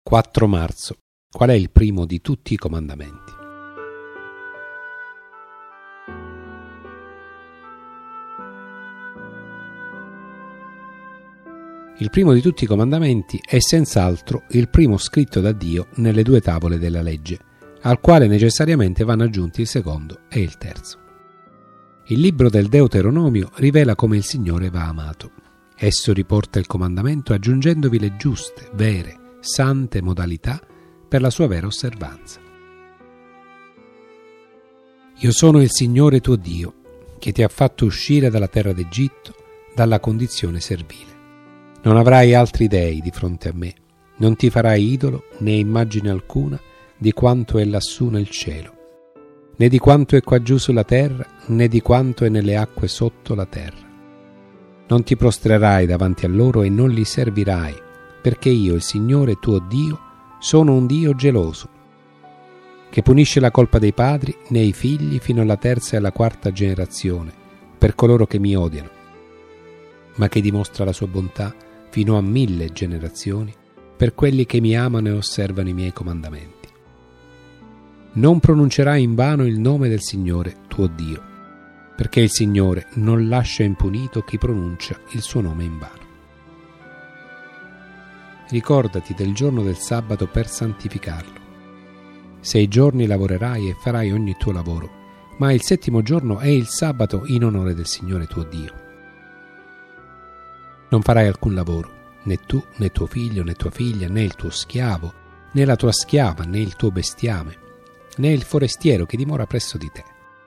4 marzo. Qual è il primo di tutti i comandamenti? Il primo di tutti i comandamenti è senz'altro il primo scritto da Dio nelle 2 tavole della legge, al quale necessariamente vanno aggiunti il secondo e il terzo. Il libro del Deuteronomio rivela come il Signore va amato. Esso riporta il comandamento aggiungendovi le giuste, vere, sante modalità per la sua vera osservanza. Io sono il Signore tuo Dio, che ti ha fatto uscire dalla terra d'Egitto, dalla condizione servile. Non avrai altri dei di fronte a me, non ti farai idolo né immagine alcuna di quanto è lassù nel cielo, né di quanto è qua giù sulla terra, né di quanto è nelle acque sotto la terra. Non ti prostrerai davanti a loro e non li servirai, perché io, il Signore tuo Dio, sono un Dio geloso, che punisce la colpa dei padri nei figli fino alla 3ª e alla 4ª generazione, per coloro che mi odiano, ma che dimostra la sua bontà fino a 1000 generazioni per quelli che mi amano e osservano i miei comandamenti. Non pronuncerai invano il nome del Signore tuo Dio, perché il Signore non lascia impunito chi pronuncia il suo nome invano. Ricordati del giorno del sabato per santificarlo. 6 giorni lavorerai e farai ogni tuo lavoro, ma il 7° giorno è il sabato in onore del Signore tuo Dio. Non farai alcun lavoro, né tu, né tuo figlio, né tua figlia, né il tuo schiavo, né la tua schiava, né il tuo bestiame, né il forestiero che dimora presso di te.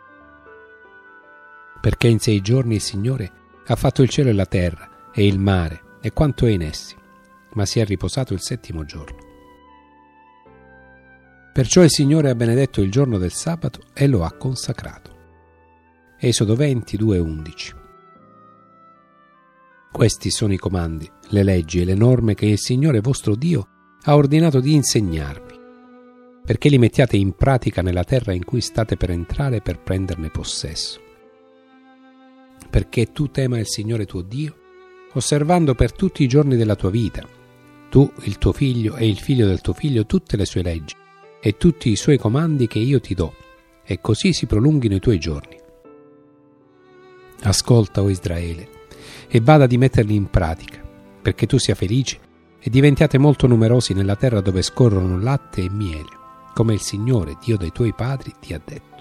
Perché in 6 giorni il Signore ha fatto il cielo e la terra, e il mare, e quanto è in essi, ma si è riposato il 7° giorno. Perciò il Signore ha benedetto il giorno del sabato e lo ha consacrato. Esodo 22:11. Questi sono i comandi, le leggi e le norme che il Signore vostro Dio ha ordinato di insegnarvi, perché li mettiate in pratica nella terra in cui state per entrare per prenderne possesso. Perché tu tema il Signore tuo Dio, osservando per tutti i giorni della tua vita, tu, il tuo figlio e il figlio del tuo figlio, tutte le sue leggi e tutti i suoi comandi che io ti do, e così si prolunghino i tuoi giorni. Ascolta, o Israele, e vada di metterli in pratica, perché tu sia felice e diventiate molto numerosi nella terra dove scorrono latte e miele, come il Signore, Dio dei tuoi padri, ti ha detto.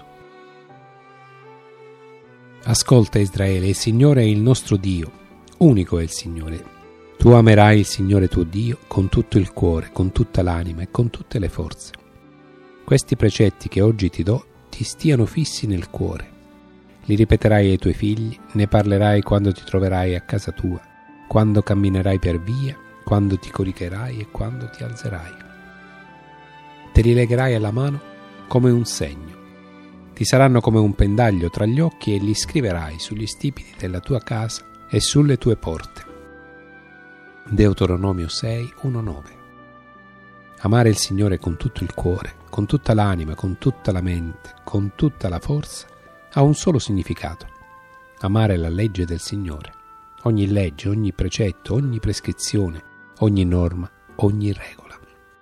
Ascolta, Israele, il Signore è il nostro Dio, unico è il Signore. Tu amerai il Signore tuo Dio con tutto il cuore, con tutta l'anima e con tutte le forze. Questi precetti che oggi ti do ti stiano fissi nel cuore. Li ripeterai ai tuoi figli, ne parlerai quando ti troverai a casa tua, quando camminerai per via, quando ti coricherai e quando ti alzerai. Te li legherai alla mano come un segno. Ti saranno come un pendaglio tra gli occhi e li scriverai sugli stipiti della tua casa e sulle tue porte. Deuteronomio 6:1-9. Amare il Signore con tutto il cuore, con tutta l'anima, con tutta la mente, con tutta la forza, ha un solo significato: amare la legge del Signore, ogni legge, ogni precetto, ogni prescrizione, ogni norma, ogni regola.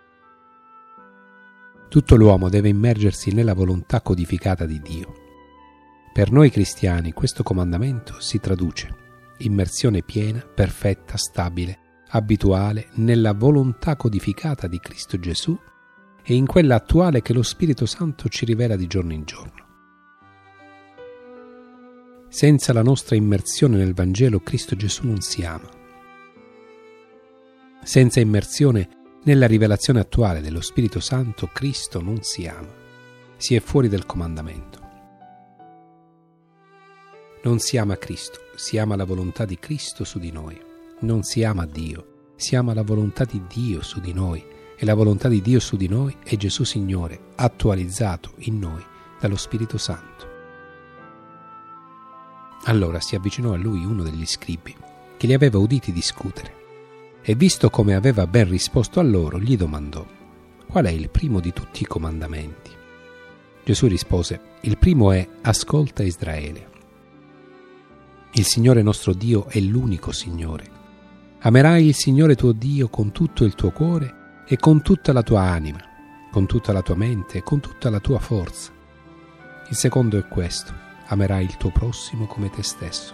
Tutto l'uomo deve immergersi nella volontà codificata di Dio. Per noi cristiani questo comandamento si traduce: immersione piena, perfetta, stabile, abituale nella volontà codificata di Cristo Gesù e in quella attuale che lo Spirito Santo ci rivela di giorno in giorno. Senza la nostra immersione nel Vangelo, Cristo Gesù non si ama. Senza immersione nella rivelazione attuale dello Spirito Santo, Cristo non si ama. Si è fuori del comandamento. Non si ama Cristo, si ama la volontà di Cristo su di noi. Non si ama Dio, si ama la volontà di Dio su di noi, e la volontà di Dio su di noi è Gesù Signore, attualizzato in noi dallo Spirito Santo. Allora si avvicinò a lui uno degli scribi, che li aveva uditi discutere, e visto come aveva ben risposto a loro, gli domandò: qual è il primo di tutti i comandamenti? Gesù rispose: il primo è: ascolta, Israele. Il Signore nostro Dio è l'unico Signore. Amerai il Signore tuo Dio con tutto il tuo cuore, e con tutta la tua anima, con tutta la tua mente e con tutta la tua forza. Il secondo è questo: amerai il tuo prossimo come te stesso.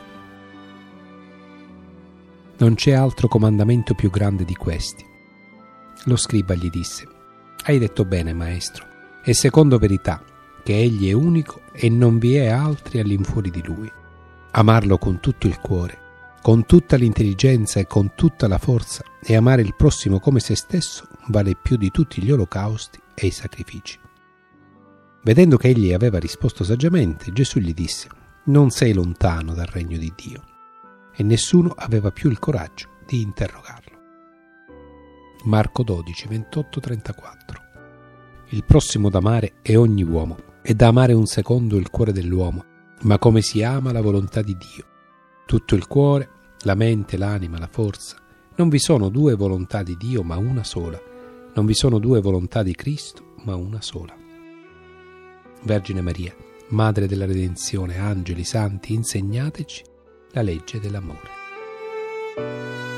Non c'è altro comandamento più grande di questi. Lo scriba gli disse: hai detto bene, maestro, e secondo verità, che egli è unico e non vi è altri all'infuori di lui. Amarlo con tutto il cuore, con tutta l'intelligenza e con tutta la forza, e amare il prossimo come se stesso vale più di tutti gli olocausti e i sacrifici. Vedendo che egli aveva risposto saggiamente, Gesù gli disse: non sei lontano dal regno di Dio. E nessuno aveva più il coraggio di interrogarlo. Marco 12, 28-34. Il prossimo da amare è ogni uomo, e da amare un secondo il cuore dell'uomo, ma come si ama la volontà di Dio. Tutto il cuore, la mente, l'anima, la forza. Non vi sono due volontà di Dio, ma una sola. Non vi sono due volontà di Cristo, ma una sola. Vergine Maria, Madre della Redenzione, angeli, santi, insegnateci la legge dell'amore.